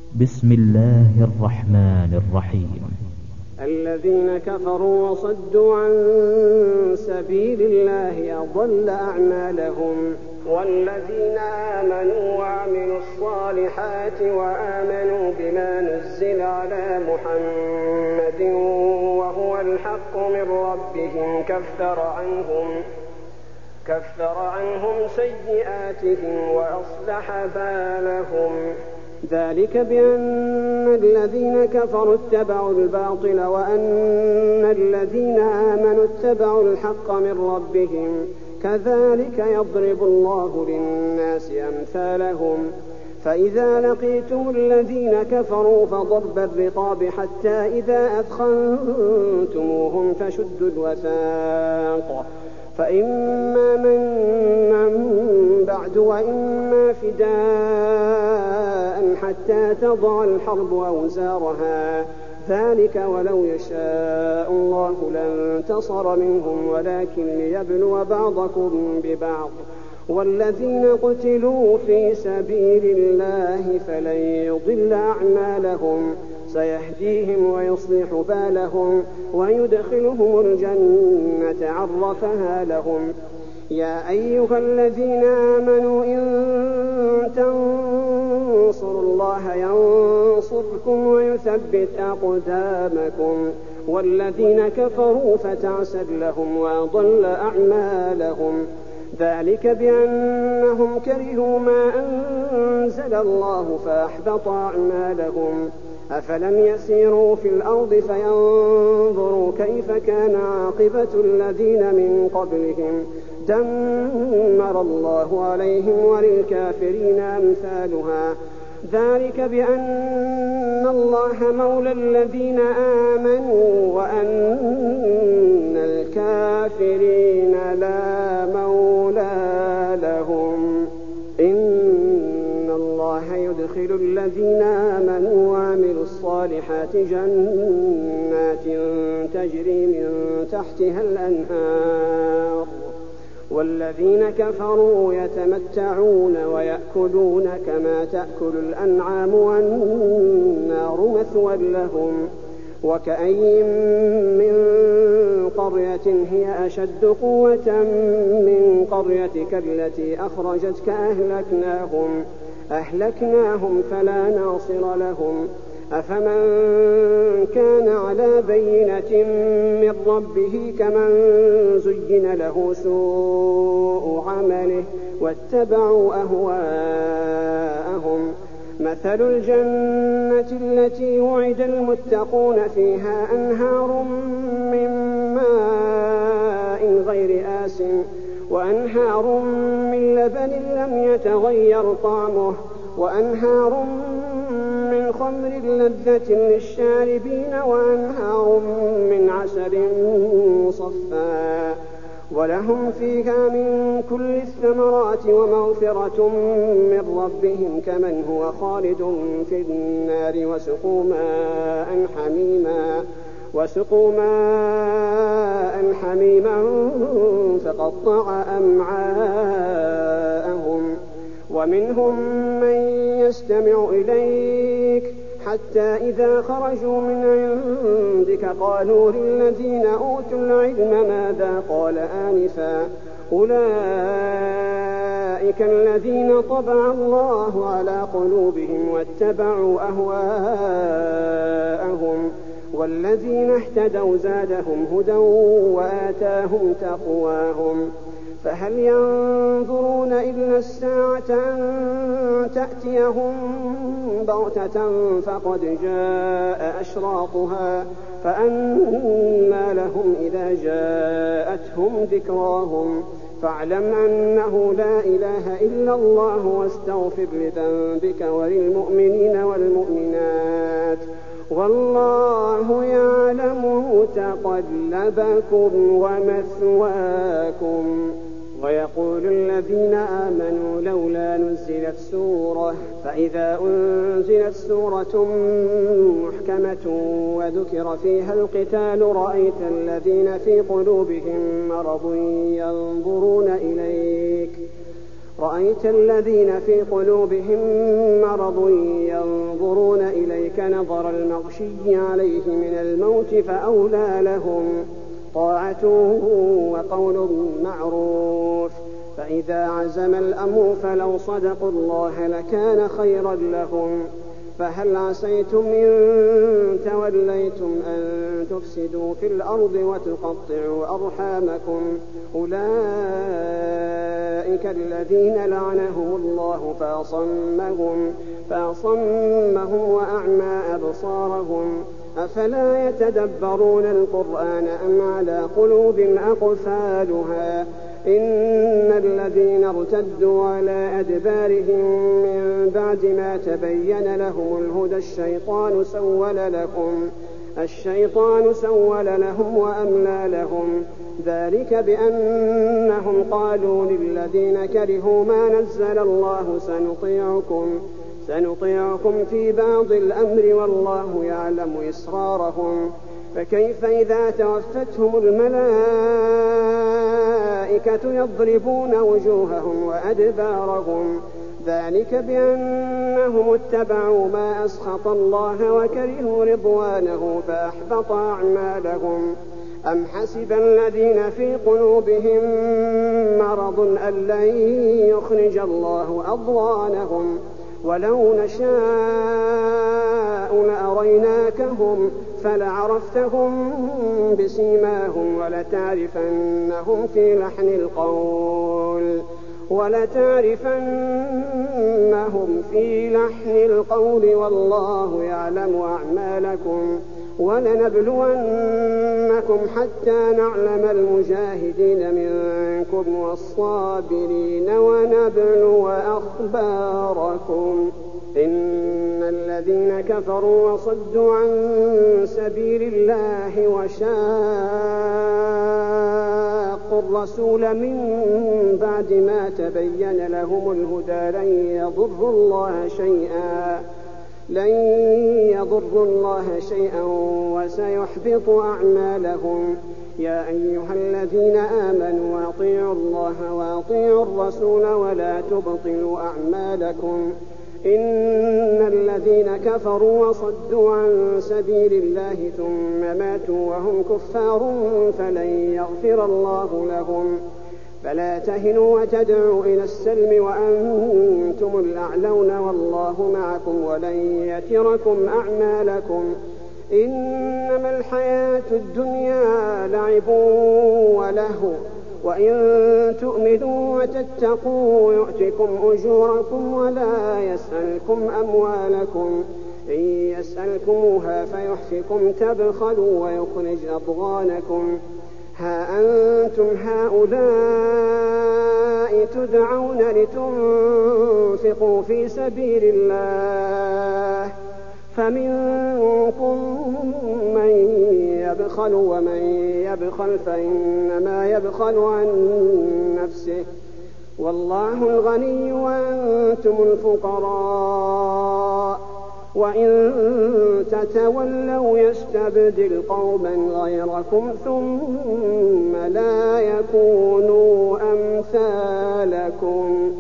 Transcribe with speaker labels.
Speaker 1: بسم الله الرحمن الرحيم.
Speaker 2: الذين كفروا وصدوا عن سبيل الله أضل أعمالهم، والذين آمنوا وعملوا الصالحات وآمنوا بما نزل على محمد وهو الحق من ربهم كفر عنهم سيئاتهم وأصلح بالهم. ذلك بأن الذين كفروا اتبعوا الباطل وأن الذين آمنوا اتبعوا الحق من ربهم، كذلك يضرب الله للناس أمثالهم. فإذا لقيتم الذين كفروا فضرب الرقاب حتى إذا أثخنتموهم فشدوا الوثاق، فإما منا بعد وإما فداء حتى تضع الحرب أوزارها، ذلك ولو يشاء الله لانتصر منهم ولكن ليبلو بعضكم ببعض. والذين قتلوا في سبيل الله فلن يضل أعمالهم، سيهديهم ويصلح بالهم ويدخلهم الجنة عرفها لهم. يا أيها الذين آمنوا إن تنصروا الله ينصركم ويثبت أقدامكم. والذين كفروا فتعسر لهم وأضل أعمالهم، ذلك بأنهم كرهوا ما أنزل الله فأحبط أعمالهم. أفلم يسيروا في الأرض فينظروا كيف كان عاقبة الذين من قبلهم، دمر الله عليهم وللكافرين أمثالها. ذلك بأن الله مولى الذين آمنوا وأن الكافرين لا مولى لهم. إن الله يدخل الذين آمنوا وعملوا الصالحات جنات تجري من تحتها الأنهار، والذين كفروا يتمتعون ويأكلون كما تأكل الأنعام والنار مثوى لهم. وكأين من قرية هي أشد قوة من قريتك التي أخرجتك أهلكناهم فلا ناصر لهم. أفمن كان على بينة من ربه كمن زين له سوء عمله واتبعوا أهواءهم. مثل الجنة التي وعد المتقون فيها أنهار من ماء غير آسن وأنهار من لبن لم يتغير طعمه وأنهار من خمر لذة للشاربين وأنهار من عسل مصفى ولهم فيها من كل الثمرات ومغفرة من ربهم كمن هو خالد في النار وسقوا ماء حميما فقطع أمعاءهم. ومنهم من يستمع إليك حتى إذا خرجوا من عندك قالوا للذين أوتوا العلم ماذا قال آنفا، أولئك الذين طبع الله على قلوبهم واتبعوا أهواءهم. والذين اهتدوا زادهم هدى وآتاهم تقواهم. فهل ينظرون إلا الساعة أن تأتيهم بغتة فقد جاء أشراطها، فأنى لهم إذا جاءتهم ذكراهم. فاعلم أنه لا إله إلا الله واستغفر لذنبك وللمؤمنين والمؤمنات، والله يعلم متقلبكم ومثواكم. ويقول الذين آمنوا لولا نزلت سورة، فإذا أنزلت سورة محكمة وذكر فيها القتال رأيت الذين في قلوبهم مرض ينظرون إليك رأيت الذين في قلوبهم مرض ينظرون نظر المغشي عليه من الموت فأولى لهم طاعة وقول معروف. فإذا عزم الأمر فلو صدقوا الله لكان خيرا لهم. فهل عسيتم إن توليتم أن تفسدوا في الأرض وتقطعوا أرحامكم؟ أولئك الذين لعنهم الله فأصمهم وأعمى أبصارهم. أفلا يتدبرون القرآن أم على قلوب أقفالها؟ إن الذين ارتدوا على أدبارهم من بعد ما تبين لهم الهدى الشيطان سول لهم وأملى لهم. ذلك بأنهم قالوا للذين كرهوا ما نزل الله سنطيعكم في بعض الأمر والله يعلم إسرارهم. فكيف إذا توفتهم الملائكة يضربون وجوههم وأدبارهم؟ ذلك بأنهم اتبعوا ما أسخط الله وكرهوا رضوانه فأحبط أعمالهم. أم حسب الذين في قلوبهم مرض أن لن يخرج الله أضغانهم؟ ولو نشاء لأريناكهم فلعرفتهم بسيماهم ولتعرفنهم في لحن القول والله يعلم أعمالكم. ولنبلونكم حتى نعلم المجاهدين منكم والصابرين ونبلو أخباركم. إن الذين كفروا وصدوا عن سبيل الله وشاقوا الرسول من بعد ما تبين لهم الهدى لن يضروا الله شيئا وسيحبط أعمالهم. يا أيها الذين آمنوا أطيعوا الله وأطيعوا الرسول ولا تبطلوا أعمالكم. إن الذين كفروا وصدوا عن سبيل الله ثم ماتوا وهم كفار فلن يغفر الله لهم. فلا تهنوا وتدعوا إلى السلم وأنتم الأعلون والله معكم ولن يتركم أعمالكم. إنما الحياة الدنيا لعب ولهو وإن تؤمنوا وتتقوا يؤتكم أجوركم ولا يسألكم أموالكم. إن يسألكموها فيحفكم تبخلوا ويخرج أضغانكم. ها أنتم هؤلاء تدعون لتنفقوا في سبيل الله فمنكم من يبخل ومن يبخل فإنما يبخل عن نفسه والله الغني وأنتم الفقراء. وإن تتولوا يستبدل قوما غيركم ثم لا يكونوا أمثالكم.